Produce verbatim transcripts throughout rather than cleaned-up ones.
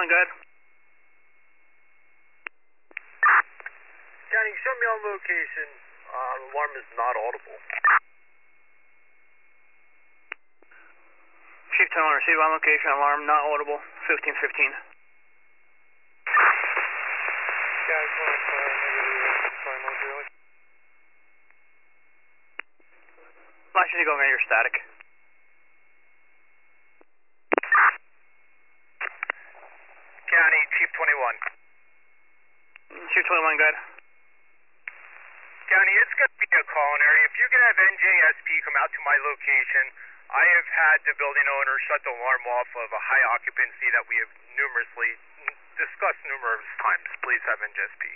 twenty-one, go ahead. County, show me on location. Uh, alarm is not audible. Chief twenty-one, receive on location, alarm not audible, fifteen fifteen. County, twenty-five, negative, sorry, Mark, really? Flash is going on your static. County, Chief twenty-one. Chief twenty-one, go ahead. County, it's going to be a call-in area. If you can have N J S P come out to my location, I have had the building owner shut the alarm off of a high occupancy that we have numerously discussed numerous times. Please have N J S P.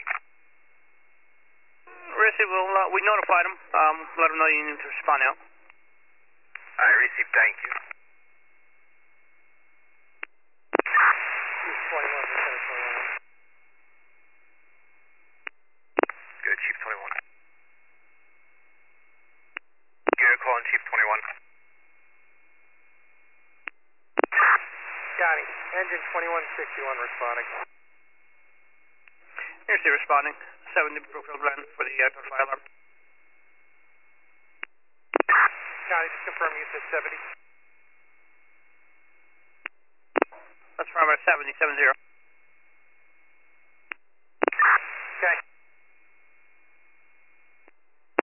Receive, we'll, uh, we notified him. Um, let him know you need to respond now. All right, receive, thank you. Chief twenty-one, Lieutenant twenty-one. Good, Chief twenty-one. Good, call in Chief twenty-one. County, engine twenty-one sixty-one responding. Here's the responding. seventy Brookfield Glen for the uh, fire alarm. County, just confirm you said seventy. That's from our seventy, seven zero.